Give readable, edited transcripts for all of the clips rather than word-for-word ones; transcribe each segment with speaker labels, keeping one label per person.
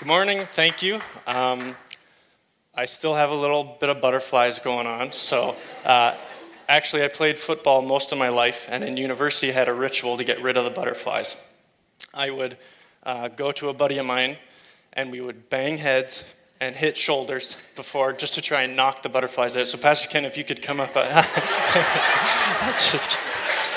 Speaker 1: Good morning, thank you. I still have a little bit of butterflies going on. Actually, I played football most of my life, and in university I had a ritual to get rid of the butterflies. I would go to a buddy of mine, and we would bang heads and hit shoulders before, just to try and knock the butterflies out. So Pastor Ken, if you could come up. Just kidding.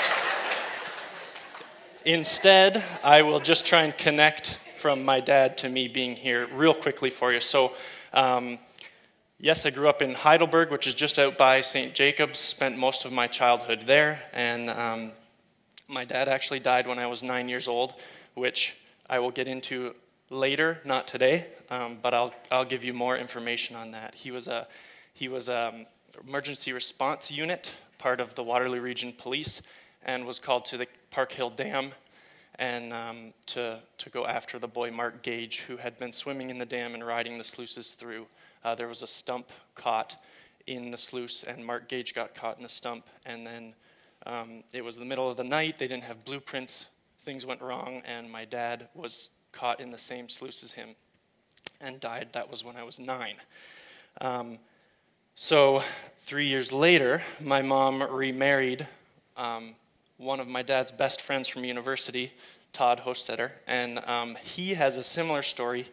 Speaker 1: Instead, I will just try and connect from my dad to me being here real quickly for you. So, yes, I grew up in Heidelberg, which is just out by St. Jacobs, spent most of my childhood there, and my dad actually died when I was 9 years old, which I will get into later, not today, but I'll give you more information on that. He was emergency response unit, part of the Waterloo Region Police, and was called to the Park Hill Dam and to go after the boy Mark Gage, who had been swimming in the dam and riding the sluices through. There was a stump caught in the sluice, and Mark Gage got caught in the stump, and then it was the middle of the night. They didn't have blueprints. Things went wrong, and my dad was caught in the same sluice as him and died. That was when I was 9. So 3 years later, my mom remarried one of my dad's best friends from university, Todd Hostetter, and he has a similar story.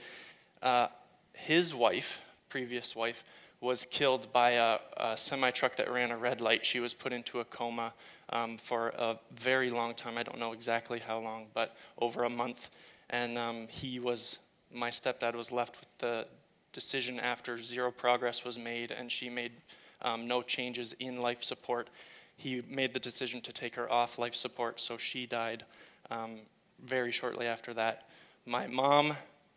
Speaker 1: His wife, previous wife, was killed by a semi-truck that ran a red light. She was put into a coma for a very long time. I don't know exactly how long, but over a month. And my stepdad was left with the decision after zero progress was made, and she made no changes in life support. He made the decision to take her off life support, so she died very shortly after that. My mom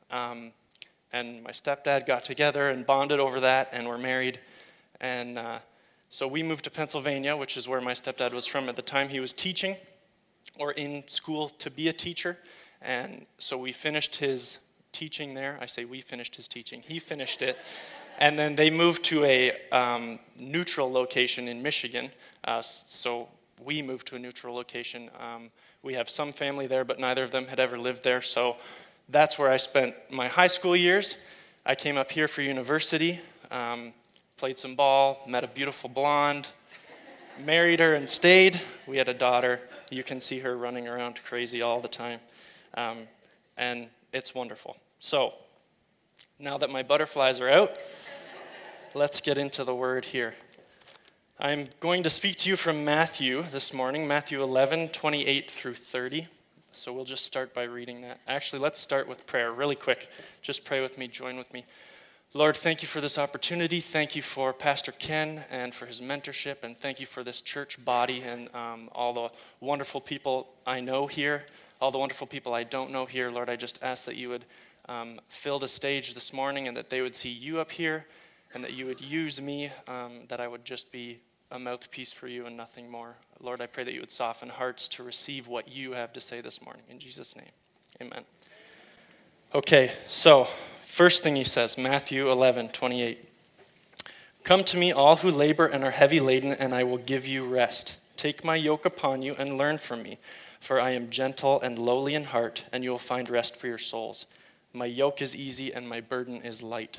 Speaker 1: and my stepdad got together and bonded over that and were married. And so we moved to Pennsylvania, which is where my stepdad was from at the time. He was teaching or in school to be a teacher. And so we finished his teaching there. I say we finished his teaching. He finished it. And then they moved to a neutral location in Michigan. So we moved to a neutral location. We have some family there, but neither of them had ever lived there. So that's where I spent my high school years. I came up here for university, played some ball, met a beautiful blonde, married her and stayed. We had a daughter. You can see her running around crazy all the time. And it's wonderful. So now that my butterflies are out, let's get into the word here. I'm going to speak to you from Matthew this morning, Matthew 11, 28 through 30. So we'll just start by reading that. Actually, let's start with prayer really quick. Just pray with me, join with me. Lord, thank you for this opportunity. Thank you for Pastor Ken and for his mentorship, and thank you for this church body and all the wonderful people I know here, all the wonderful people I don't know here. Lord, I just ask that you would fill the stage this morning and that they would see you up here and that you would use me, that I would just be a mouthpiece for you and nothing more. Lord, I pray that you would soften hearts to receive what you have to say this morning. In Jesus' name, amen. Okay, so first thing he says, Matthew 11, 28. Come to me, all who labor and are heavy laden, and I will give you rest. Take my yoke upon you and learn from me, for I am gentle and lowly in heart, and you will find rest for your souls. My yoke is easy and my burden is light.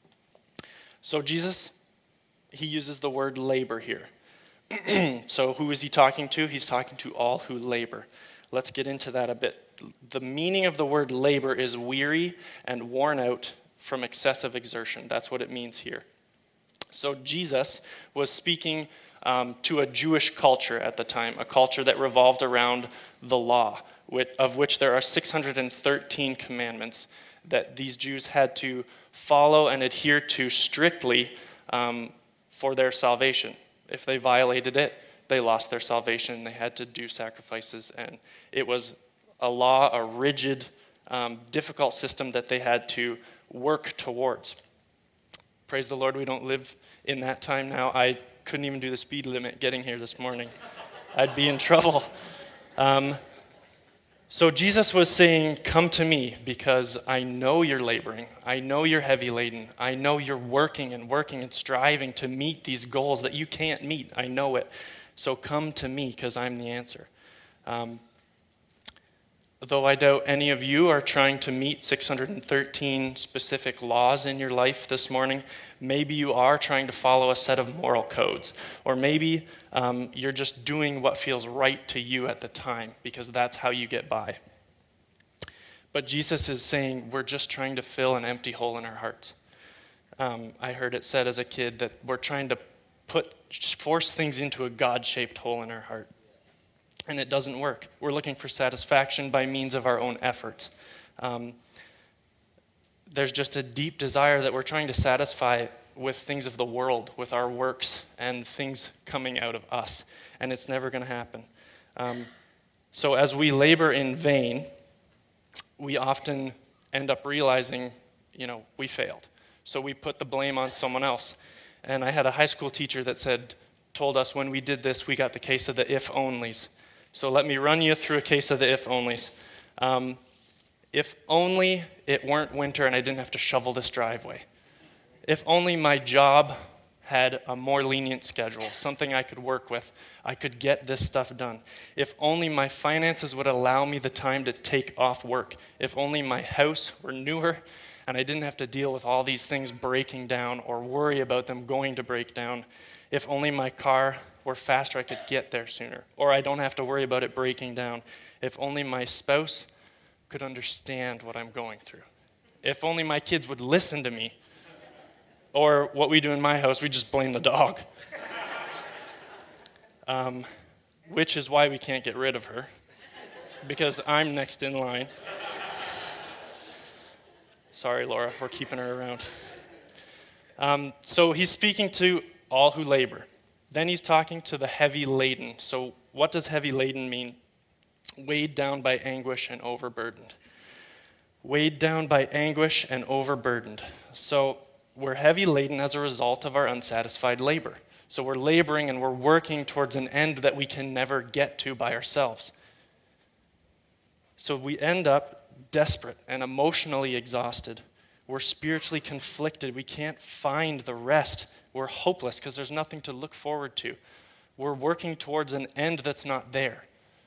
Speaker 1: So Jesus, he uses the word labor here. So who is he talking to? He's talking to all who labor. Let's get into that a bit. The meaning of the word labor is weary and worn out from excessive exertion. That's what it means here. So Jesus was speaking to a Jewish culture at the time, a culture that revolved around the law, of which there are 613 commandments that these Jews had to follow and adhere to strictly for their salvation. If they violated it, they lost their salvation. They had to do sacrifices, and it was a law, a rigid, difficult system that they had to work towards. Praise the Lord, we don't live in that time now. I couldn't even do the speed limit getting here this morning. I'd be in trouble. So Jesus was saying, come to me because I know you're laboring. I know you're heavy laden. I know you're working and striving to meet these goals that you can't meet. I know it. So come to me because I'm the answer. Though I doubt any of you are trying to meet 613 specific laws in your life this morning, maybe you are trying to follow a set of moral codes. Or maybe you're just doing what feels right to you at the time because that's how you get by. But Jesus is saying we're just trying to fill an empty hole in our hearts. I heard it said as a kid that we're trying to force things into a God-shaped hole in our heart. And it doesn't work. We're looking for satisfaction by means of our own efforts. There's just a deep desire that we're trying to satisfy with things of the world, with our works and things coming out of us. And it's never going to happen. So as we labor in vain, we often end up realizing, we failed. So we put the blame on someone else. And I had a high school teacher that told us when we did this, we got the case of the if-onlys. So let me run you through a case of the if-onlys. If only it weren't winter and I didn't have to shovel this driveway. If only my job had a more lenient schedule, something I could work with, I could get this stuff done. If only my finances would allow me the time to take off work. If only my house were newer and I didn't have to deal with all these things breaking down or worry about them going to break down. If only my car were faster, I could get there sooner. Or I don't have to worry about it breaking down. If only my spouse could understand what I'm going through. If only my kids would listen to me. Or what we do in my house, we just blame the dog. Which is why we can't get rid of her. Because I'm next in line. Sorry, Laura, we're keeping her around. So he's speaking to all who labor. Then he's talking to the heavy laden. So what does heavy laden mean? Weighed down by anguish and overburdened. Weighed down by anguish and overburdened. So we're heavy laden as a result of our unsatisfied labor. So we're laboring and we're working towards an end that we can never get to by ourselves. So we end up desperate and emotionally exhausted. We're spiritually conflicted. We can't find the rest. We're hopeless because there's nothing to look forward to. We're working towards an end that's not there.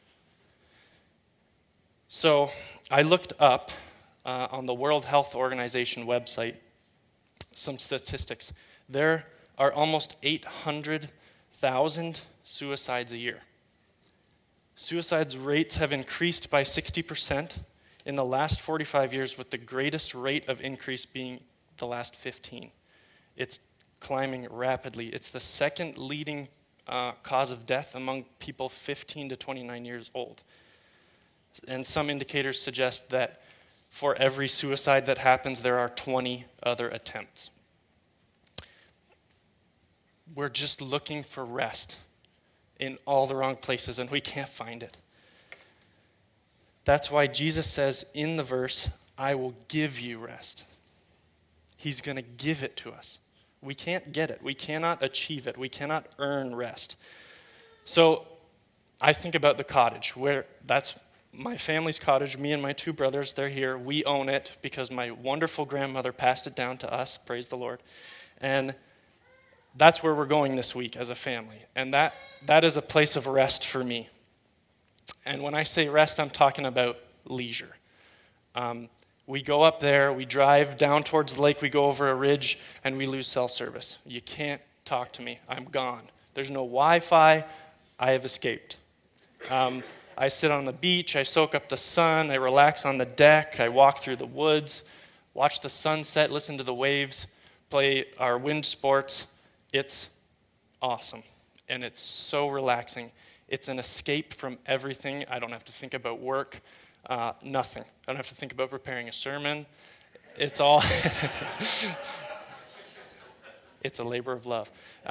Speaker 1: So I looked up on the World Health Organization website some statistics. There are almost 800,000 suicides a year. Suicides rates have increased by 60% in the last 45 years, with the greatest rate of increase being the last 15. It's climbing rapidly. It's the second leading cause of death among people 15 to 29 years old. And some indicators suggest that for every suicide that happens, there are 20 other attempts. We're just looking for rest in all the wrong places, and we can't find it. That's why Jesus says in the verse, I will give you rest. He's going to give it to us. We can't get it. We cannot achieve it. We cannot earn rest. So I think about the cottage, where that's my family's cottage. Me and my two brothers, they're here. We own it because my wonderful grandmother passed it down to us. Praise the Lord. And that's where we're going this week as a family. And that is a place of rest for me. And when I say rest, I'm talking about leisure. We go up there, we drive down towards the lake, we go over a ridge, and we lose cell service. You can't talk to me. I'm gone. There's no Wi-Fi. I have escaped. I sit on the beach. I soak up the sun. I relax on the deck. I walk through the woods, watch the sunset, listen to the waves, play our wind sports. It's awesome, and it's so relaxing. It's an escape from everything. I don't have to think about work, nothing. I don't have to think about preparing a sermon. It's all, it's a labor of love.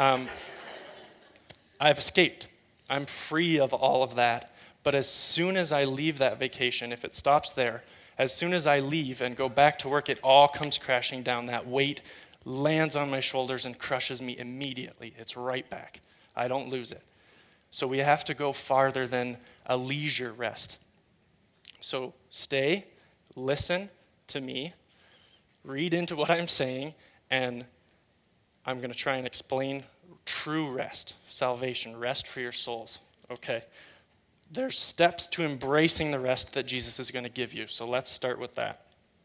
Speaker 1: I've escaped. I'm free of all of that. But as soon as I leave that vacation, if it stops there, as soon as I leave and go back to work, it all comes crashing down. That weight lands on my shoulders and crushes me immediately. It's right back. I don't lose it. So we have to go farther than a leisure rest. So stay, listen to me, read into what I'm saying, and I'm going to try and explain true rest, salvation, rest for your souls. Okay. there's steps to embracing the rest that Jesus is going to give you. So let's start with that.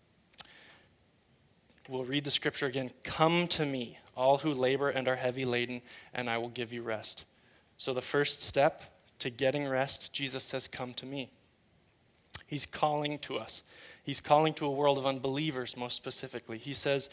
Speaker 1: We'll read the scripture again. Come to me, all who labor and are heavy laden, and I will give you rest. So the first step to getting rest, Jesus says, come to me. He's calling to us. He's calling to a world of unbelievers, most specifically. He says,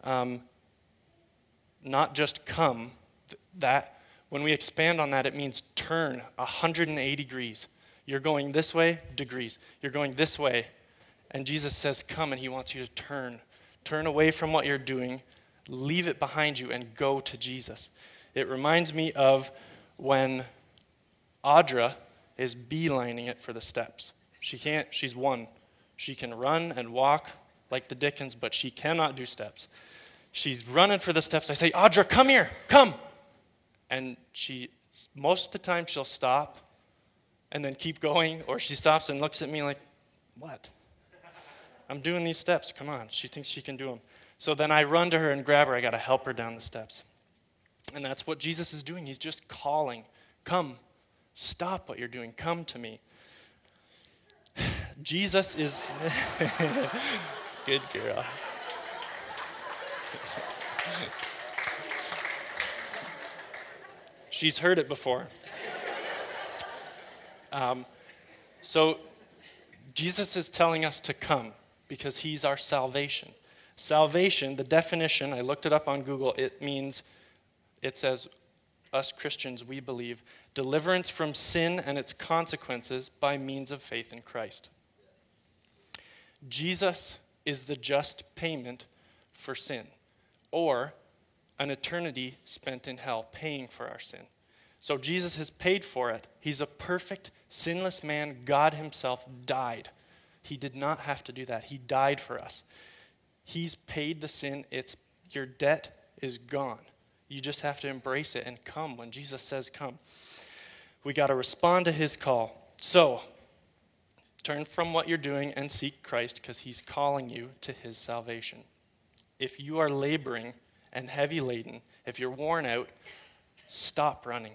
Speaker 1: not just come. That when we expand on that, it means turn 180 degrees. You're going this way, degrees. You're going this way. And Jesus says, come, and he wants you to turn. Turn away from what you're doing, leave it behind you, and go to Jesus. It reminds me of when Audra is beelining it for the steps. She's one. She can run and walk like the Dickens, but she cannot do steps. She's running for the steps. I say, Audra, come here, come. And most of the time she'll stop and then keep going, or she stops and looks at me like, what? I'm doing these steps, come on. She thinks she can do them. So then I run to her and grab her. I got to help her down the steps. And that's what Jesus is doing. He's just calling, come, stop what you're doing, come to me. Jesus is, good girl. She's heard it before. So Jesus is telling us to come because he's our salvation. Salvation, the definition, I looked it up on Google, it says, us Christians, we believe, deliverance from sin and its consequences by means of faith in Christ. Jesus is the just payment for sin, or an eternity spent in hell paying for our sin. So Jesus has paid for it. He's a perfect, sinless man. God himself died. He did not have to do that. He died for us. He's paid the sin. Your debt is gone. You just have to embrace it and come when Jesus says come. We got to respond to his call. So, turn from what you're doing and seek Christ because he's calling you to his salvation. If you are laboring and heavy laden, if you're worn out, stop running.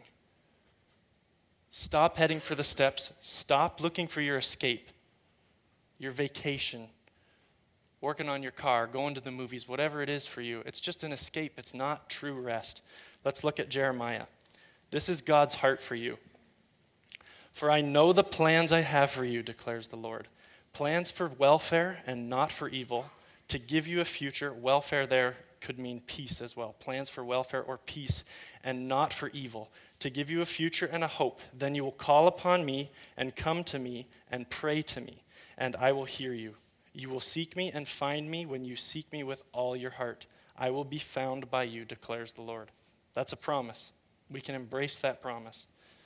Speaker 1: Stop heading for the steps. Stop looking for your escape, your vacation, working on your car, going to the movies, whatever it is for you. It's just an escape. It's not true rest. Let's look at Jeremiah. This is God's heart for you. For I know the plans I have for you, declares the Lord. Plans for welfare and not for evil, to give you a future. Welfare there could mean peace as well. Plans for welfare or peace and not for evil, to give you a future and a hope. Then you will call upon me and come to me and pray to me, and I will hear you. You will seek me and find me when you seek me with all your heart. I will be found by you, declares the Lord. That's a promise. We can embrace that promise.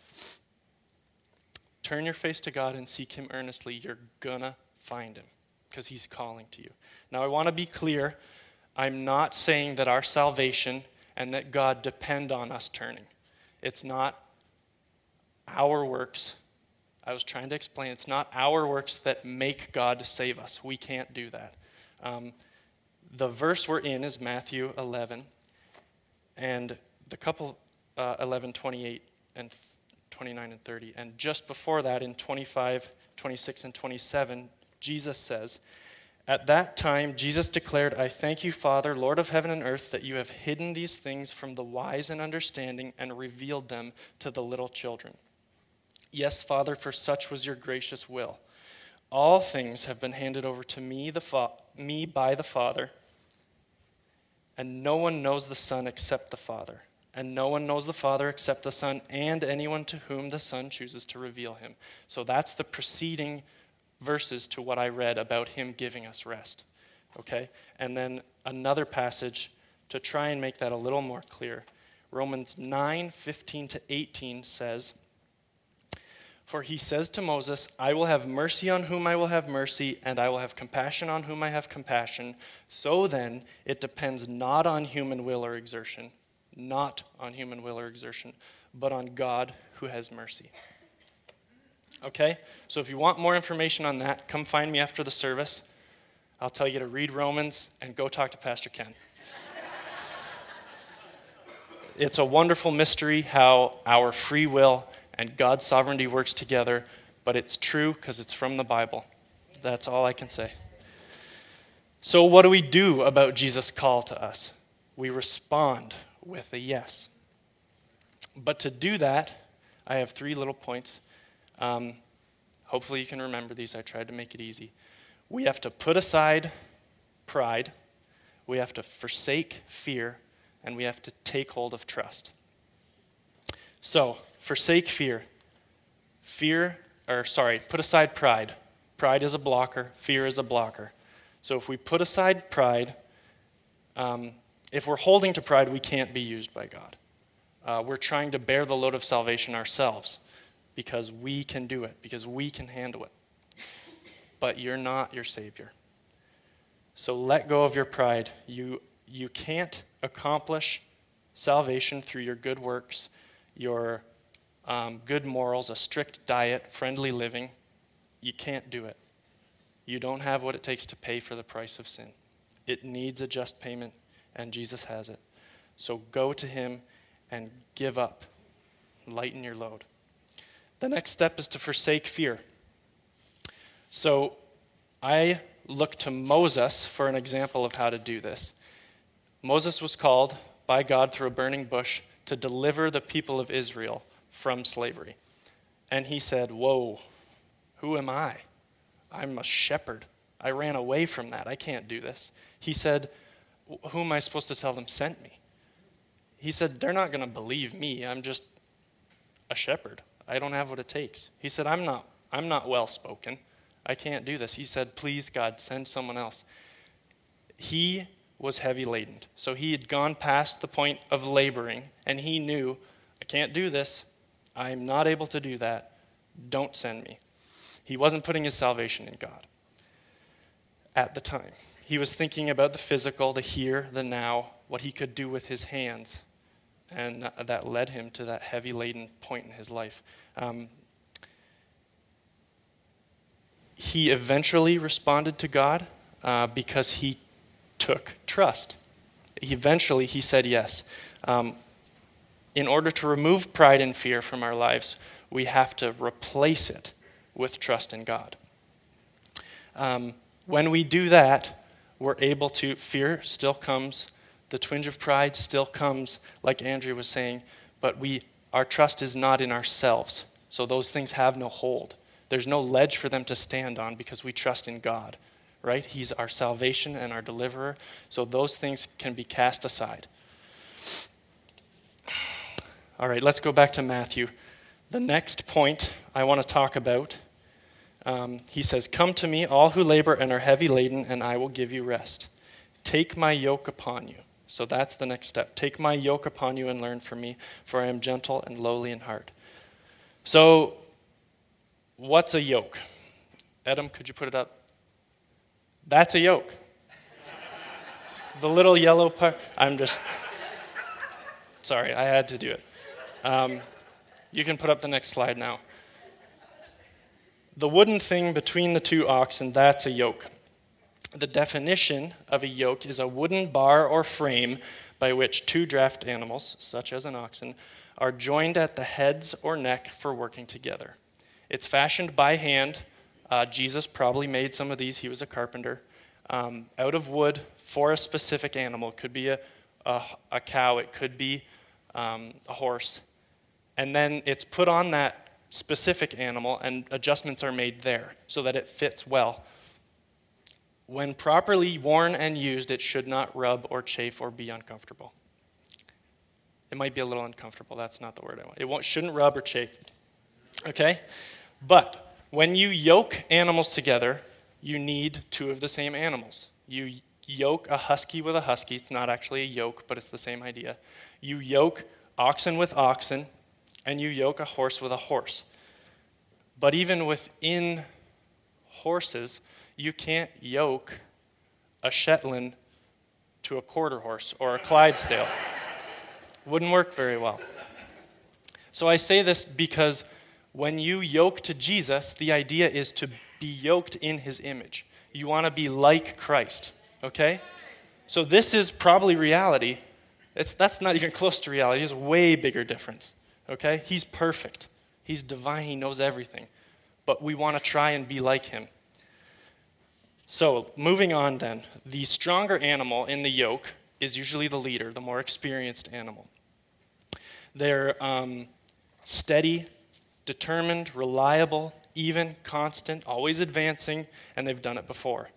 Speaker 1: Turn your face to God and seek him earnestly. You're gonna find him because he's calling to you. Now, I want to be clear. I'm not saying that our salvation and that God depend on us turning. It's not our works. I was trying to explain, it's not our works that make God save us. We can't do that. The verse we're in is Matthew 11, and the couple 11, 28, and 29 and 30. And just before that, in 25, 26, and 27, Jesus says, at that time, Jesus declared, I thank you, Father, Lord of heaven and earth, that you have hidden these things from the wise and understanding and revealed them to the little children. Yes, Father, for such was your gracious will. All things have been handed over to me by the Father, and no one knows the Son except the Father. And no one knows the Father except the Son, and anyone to whom the Son chooses to reveal him. So that's the preceding verses to what I read about him giving us rest. Okay? And then another passage to try and make that a little more clear. Romans 9:15-18 says, for he says to Moses, I will have mercy on whom I will have mercy, and I will have compassion on whom I have compassion. So then, it depends not on human will or exertion, but on God who has mercy. Okay? So if you want more information on that, come find me after the service. I'll tell you to read Romans and go talk to Pastor Ken. It's a wonderful mystery how our free will and God's sovereignty works together, but it's true because it's from the Bible. That's all I can say. So what do we do about Jesus' call to us? We respond with a yes. But to do that, I have 3 little points. Hopefully you can remember these. I tried to make it easy. We have to put aside pride. We have to forsake fear. And we have to take hold of trust. So, forsake fear. Put aside pride. Pride is a blocker. Fear is a blocker. So if we put aside pride, if we're holding to pride, we can't be used by God. We're trying to bear the load of salvation ourselves because we can do it, because we can handle it. But you're not your Savior. So let go of your pride. You can't accomplish salvation through your good works, your good morals, a strict diet, friendly living. You can't do it. You don't have what it takes to pay for the price of sin. It needs a just payment, and Jesus has it. So go to him and give up. Lighten your load. The next step is to forsake fear. So I look to Moses for an example of how to do this. Moses was called by God through a burning bush to deliver the people of Israel from slavery. And he said, "Whoa, who am I? I'm a shepherd. I ran away from that. I can't do this." He said, "Who am I supposed to tell them sent me?" He said, "They're not going to believe me. I'm just a shepherd. I don't have what it takes." He said, I'm not well-spoken. I can't do this." He said, "Please, God, send someone else." He was heavy laden. So he had gone past the point of laboring, and he knew, I can't do this. I'm not able to do that. Don't send me. He wasn't putting his salvation in God at the time. He was thinking about the physical, the here, the now, what he could do with his hands. And that led him to that heavy laden point in his life. He eventually responded to God because he took trust. Eventually, he said yes. In order to remove pride and fear from our lives, we have to replace it with trust in God. When we do that, we're able to, fear still comes, the twinge of pride still comes, like Andrea was saying, but our trust is not in ourselves. So those things have no hold. There's no ledge for them to stand on because we trust in God, right? He's our salvation and our deliverer. So those things can be cast aside. All right, let's go back to Matthew. The next point I want to talk about, he says, "Come to me, all who labor and are heavy laden, and I will give you rest. Take my yoke upon you." So that's the next step. "Take my yoke upon you and learn from me, for I am gentle and lowly in heart." So, what's a yoke? Adam, could you put it up? That's a yoke. The little yellow part. Sorry, I had to do it. You can put up the next slide now. The wooden thing between the two oxen, that's a yoke. The definition of a yoke is a wooden bar or frame by which 2 draft animals, such as an oxen, are joined at the heads or neck for working together. It's fashioned by hand. Jesus probably made some of these. He was a carpenter. Out of wood for a specific animal. It could be a cow. It could be a horse. And then it's put on that specific animal, and adjustments are made there so that it fits well. When properly worn and used, it should not rub or chafe or be uncomfortable. It might be a little uncomfortable. That's not the word I want. Shouldn't rub or chafe. Okay? But when you yoke animals together, you need 2 of the same animals. You yoke a husky with a husky. It's not actually a yoke, but it's the same idea. You yoke oxen with oxen, and you yoke a horse with a horse. But even within horses, you can't yoke a Shetland to a quarter horse or a Clydesdale. Wouldn't work very well. So I say this because when you yoke to Jesus, the idea is to be yoked in his image. You want to be like Christ, okay? So this is probably reality. That's not even close to reality. It's a way bigger difference, okay? He's perfect. He's divine. He knows everything. But we want to try and be like him. So, moving on then. The stronger animal in the yoke is usually the leader, the more experienced animal. They're steady, determined, reliable, even, constant, always advancing, and they've done it before.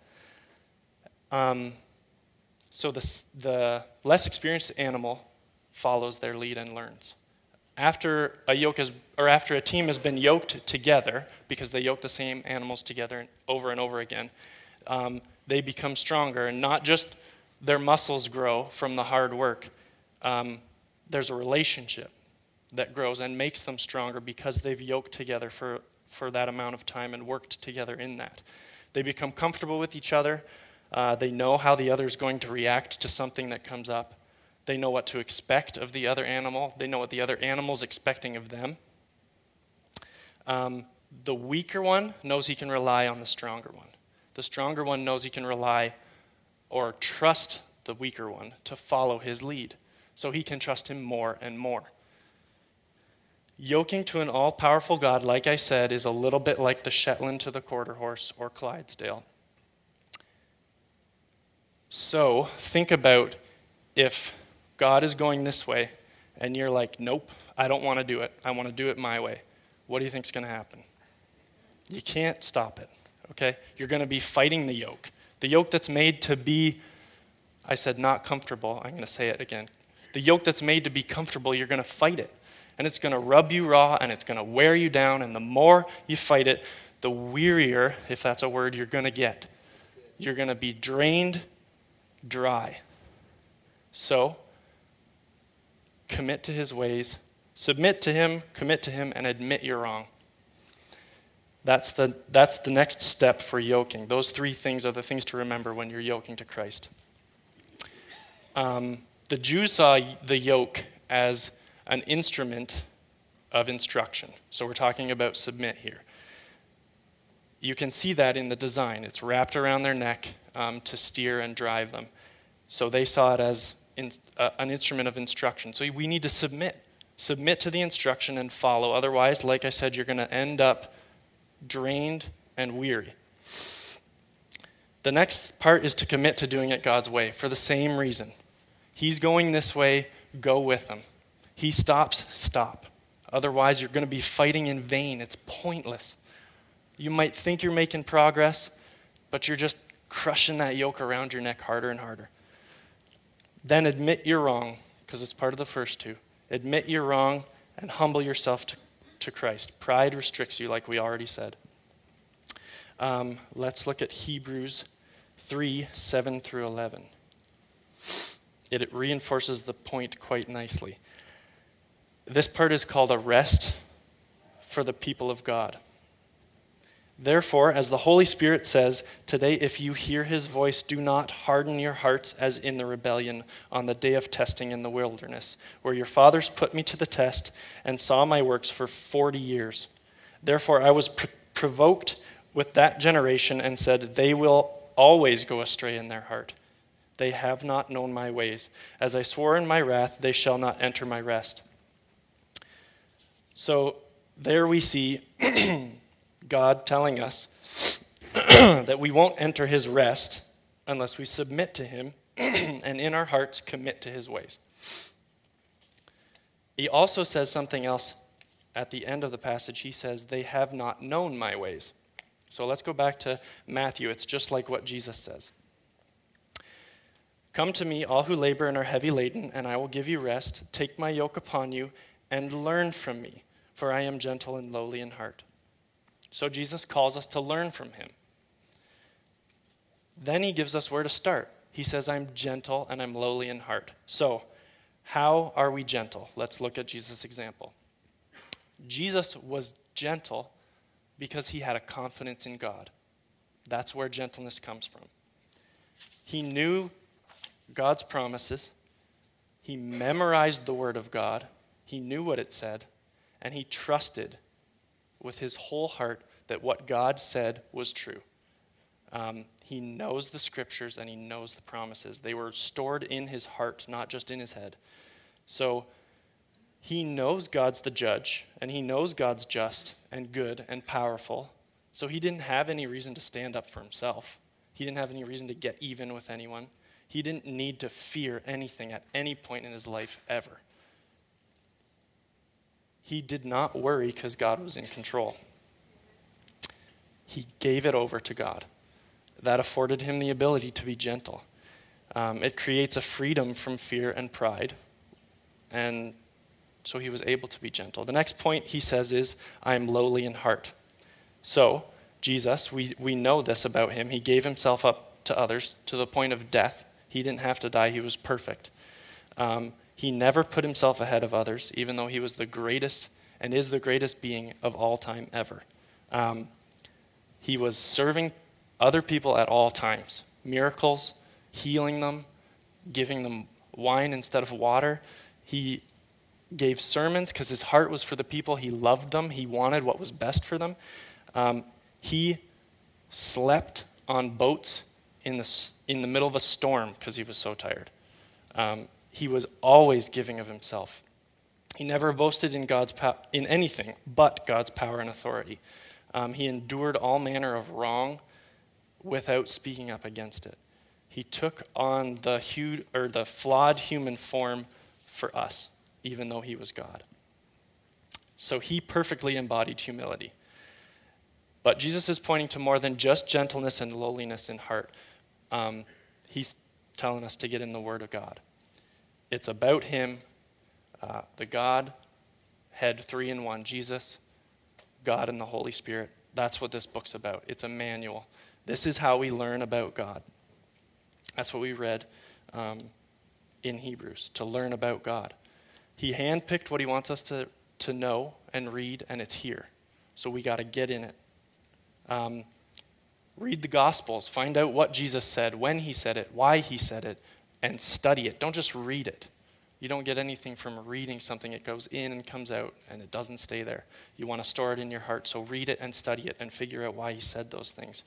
Speaker 1: So the less experienced animal follows their lead and learns. After a team has been yoked together, because they yoke the same animals together over and over again, they become stronger, and not just their muscles grow from the hard work. There's a relationship that grows and makes them stronger because they've yoked together for that amount of time and worked together in that. They become comfortable with each other. They know how the other is going to react to something that comes up. They know what to expect of the other animal. They know what the other animal's expecting of them. The weaker one knows he can rely on the stronger one. The stronger one knows he can rely or trust the weaker one to follow his lead. So he can trust him more and more. Yoking to an all-powerful God, like I said, is a little bit like the Shetland to the quarter horse or Clydesdale. So think about if God is going this way and you're like, nope, I don't want to do it. I want to do it my way. What do you think is going to happen? You can't stop it, okay? You're going to be fighting the yoke. The yoke that's made to be, I said not comfortable. I'm going to say it again. The yoke that's made to be comfortable, you're going to fight it. And it's going to rub you raw, and it's going to wear you down. And the more you fight it, the wearier, if that's a word, you're going to get. You're going to be drained dry. So, commit to his ways, submit to him, commit to him, and admit you're wrong. That's the next step for yoking. Those three things are the things to remember when you're yoking to Christ. The Jews saw the yoke as an instrument of instruction. So we're talking about submit here. You can see that in the design. It's wrapped around their neck to steer and drive them. So they saw it as an instrument of instruction. So we need to submit. Submit to the instruction and follow. Otherwise, like I said, you're going to end up drained and weary. The next part is to commit to doing it God's way for the same reason. He's going this way, go with him. He stops, stop. Otherwise, you're going to be fighting in vain. It's pointless. You might think you're making progress, but you're just crushing that yoke around your neck harder and harder. Then admit you're wrong, because it's part of the first two. Admit you're wrong and humble yourself to Christ. Pride restricts you, like we already said. Let's look at Hebrews 3, 7 through 11. It reinforces the point quite nicely. This part is called a rest for the people of God. Therefore, as the Holy Spirit says, today if you hear his voice, do not harden your hearts as in the rebellion on the day of testing in the wilderness, where your fathers put me to the test and saw my works for 40 years. Therefore, I was provoked with that generation and said, they will always go astray in their heart. They have not known my ways. As I swore in my wrath, they shall not enter my rest. So there we see God telling us that we won't enter his rest unless we submit to him and in our hearts commit to his ways. He also says something else at the end of the passage. He says, they have not known my ways. So let's go back to Matthew. It's just like what Jesus says. Come to me, all who labor and are heavy laden, and I will give you rest. Take my yoke upon you and learn from me, for I am gentle and lowly in heart. So Jesus calls us to learn from him. Then he gives us where to start. He says, I'm gentle and I'm lowly in heart. So, how are we gentle? Let's look at Jesus' example. Jesus was gentle because he had a confidence in God. That's where gentleness comes from. He knew God's promises. He memorized the word of God. He knew what it said. And he trusted with his whole heart that what God said was true. He knows the scriptures and he knows the promises. They were stored in his heart, not just in his head. So He knows God's the judge, and he knows God's just and good and powerful. So he didn't have any reason to stand up for himself. He didn't have any reason to get even with anyone. He didn't need to fear anything at any point in his life ever. He did not worry because God was in control. He gave it over to God. That afforded him the ability to be gentle. It creates a freedom from fear and pride. And so he was able to be gentle. The next point he says is, I am lowly in heart. So, Jesus, we know this about him. He gave himself up to others to the point of death. He didn't have to die. He was perfect. He never put himself ahead of others, even though he was the greatest and is the greatest being of all time ever. He was serving other people at all times. Miracles, healing them, giving them wine instead of water. He gave sermons because his heart was for the people. He loved them. He wanted what was best for them. He slept on boats in the middle of a storm because he was so tired. He was always giving of himself. He never boasted in anything but God's power and authority. He endured all manner of wrong without speaking up against it. He took on the flawed human form for us, even though he was God. So he perfectly embodied humility. But Jesus is pointing to more than just gentleness and lowliness in heart. He's telling us to get in the Word of God. It's about him, the God, head, 3 in 1, Jesus, God, and the Holy Spirit. That's what this book's about. It's a manual. This is how we learn about God. That's what we read in Hebrews, to learn about God. He handpicked what he wants us to know and read, and it's here. So we got to get in it. Read the Gospels. Find out what Jesus said, when he said it, why he said it, and study it. Don't just read it. You don't get anything from reading something. It goes in and comes out, and it doesn't stay there. You want to store it in your heart, so read it and study it and figure out why he said those things.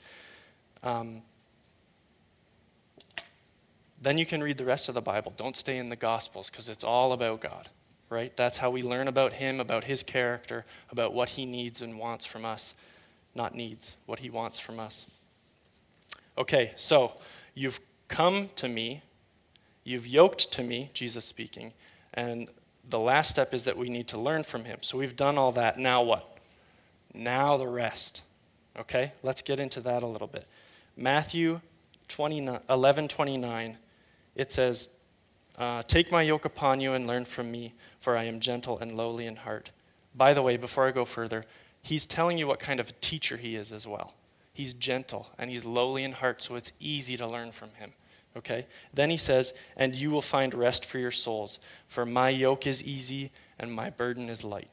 Speaker 1: Then you can read the rest of the Bible. Don't stay in the Gospels because it's all about God, right? That's how we learn about him, about his character, about what he needs and wants from us. Not needs, what he wants from us. Okay, so you've come to me, you've yoked to me, Jesus speaking, and the last step is that we need to learn from him. So we've done all that. Now what? Now the rest. Okay, let's get into that a little bit. Matthew 11:29, it says, take my yoke upon you and learn from me, for I am gentle and lowly in heart. By the way, before I go further, he's telling you what kind of teacher he is as well. He's gentle and he's lowly in heart, so it's easy to learn from him. Okay? Then he says, and you will find rest for your souls, for my yoke is easy and my burden is light.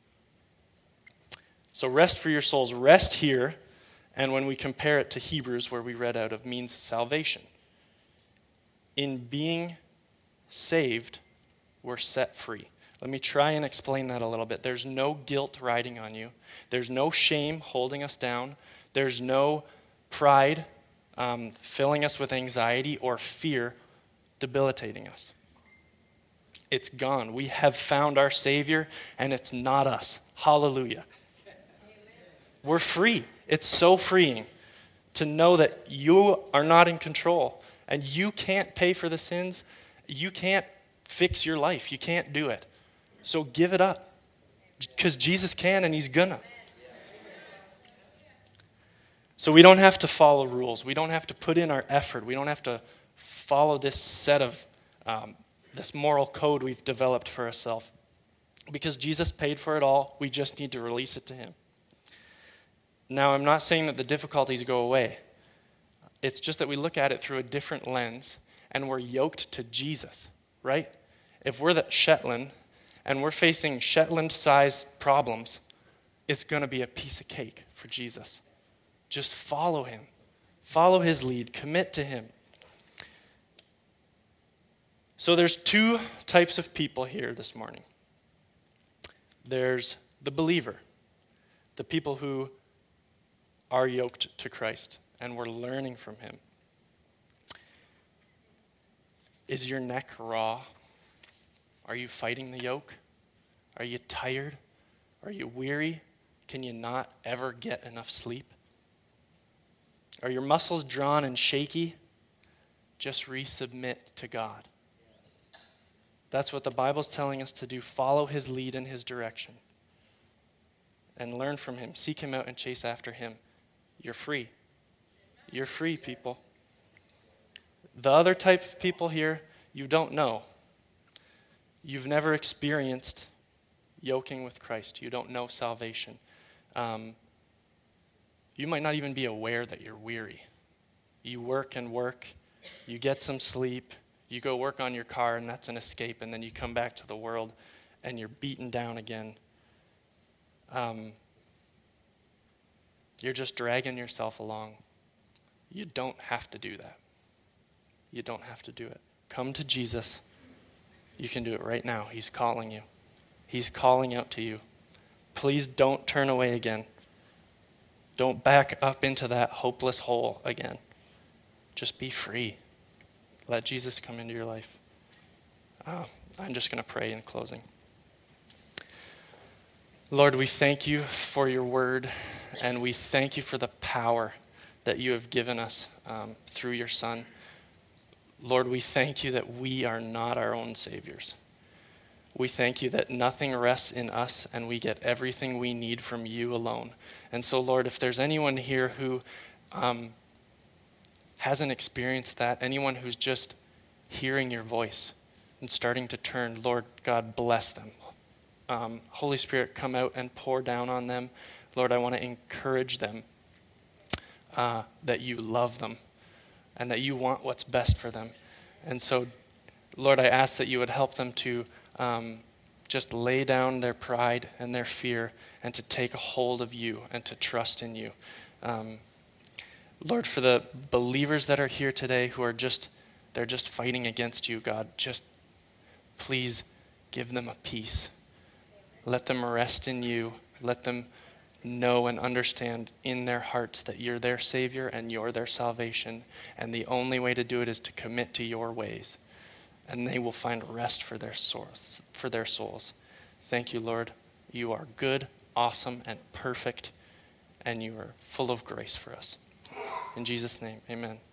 Speaker 1: So rest for your souls. Rest here, and when we compare it to Hebrews, where we read out of, means salvation. In being saved, we're set free. Let me try and explain that a little bit. There's no guilt riding on you. There's no shame holding us down. There's no pride filling us with anxiety or fear debilitating us. It's gone. We have found our Savior, and it's not us. Hallelujah. We're free. It's so freeing to know that you are not in control, and you can't pay for the sins. You can't fix your life. You can't do it. So give it up, because Jesus can, and he's gonna. So we don't have to follow rules. We don't have to put in our effort. We don't have to follow this set of, this moral code we've developed for ourselves. Because Jesus paid for it all, we just need to release it to him. Now, I'm not saying that the difficulties go away. It's just that we look at it through a different lens, and we're yoked to Jesus, right? If we're the Shetland, and we're facing Shetland-sized problems, it's going to be a piece of cake for Jesus. Just follow him. Follow his lead. Commit to him. So there's 2 types of people here this morning. There's the believer, the people who are yoked to Christ, and we're learning from him. Is your neck raw? Are you fighting the yoke? Are you tired? Are you weary? Can you not ever get enough sleep? Are your muscles drawn and shaky? Just resubmit to God. That's what the Bible's telling us to do. Follow his lead and his direction. And learn from him. Seek him out and chase after him. You're free. You're free, people. The other type of people here, you don't know. You've never experienced yoking with Christ. You don't know salvation. You might not even be aware that you're weary. You work and work. You get some sleep. You go work on your car, and that's an escape. And then you come back to the world, and you're beaten down again. You're just dragging yourself along. You don't have to do that. You don't have to do it. Come to Jesus. You can do it right now. He's calling you. He's calling out to you. Please don't turn away again. Don't back up into that hopeless hole again. Just be free. Let Jesus come into your life. I'm just going to pray in closing. Lord, we thank you for your word, and we thank you for the power that you have given us through your Son. Lord, we thank you that we are not our own saviors. We thank you that nothing rests in us, and we get everything we need from you alone. And so, Lord, if there's anyone here who hasn't experienced that, anyone who's just hearing your voice and starting to turn, Lord God, bless them. Holy Spirit, come out and pour down on them. Lord, I want to encourage them that you love them and that you want what's best for them. And so, Lord, I ask that you would help them to just lay down their pride and their fear and to take a hold of you and to trust in you. Lord, for the believers that are here today who are they're just fighting against you, God, just please give them a peace. Let them rest in you. Let them know and understand in their hearts that you're their Savior and you're their salvation. And the only way to do it is to commit to your ways. And they will find rest for their souls. Thank you, Lord. You are good, awesome, and perfect. And you are full of grace for us. In Jesus' name, amen.